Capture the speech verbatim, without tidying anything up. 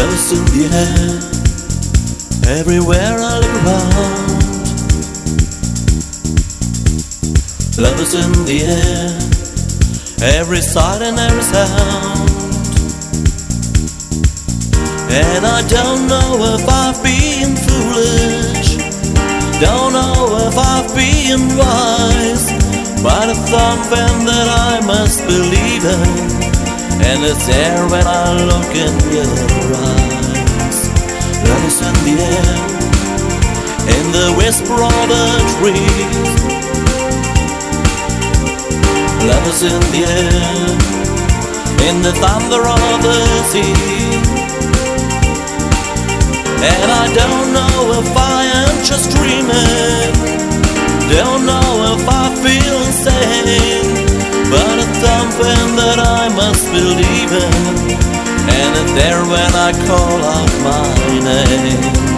Love is in the air, everywhere I look around. Love is in the air, every sight and every sound. And I don't know if I've been foolish, don't know if I've been wise, but it's something that I must believe in, and it's there when I look in your eyes. Love is in the air, in the whisper of the trees. Love is in the air, in the thunder of the sea. And I don't know if I am just dreaming, don't know if I feel insane, but it's something that I must believe in, and it's there when I call out my name.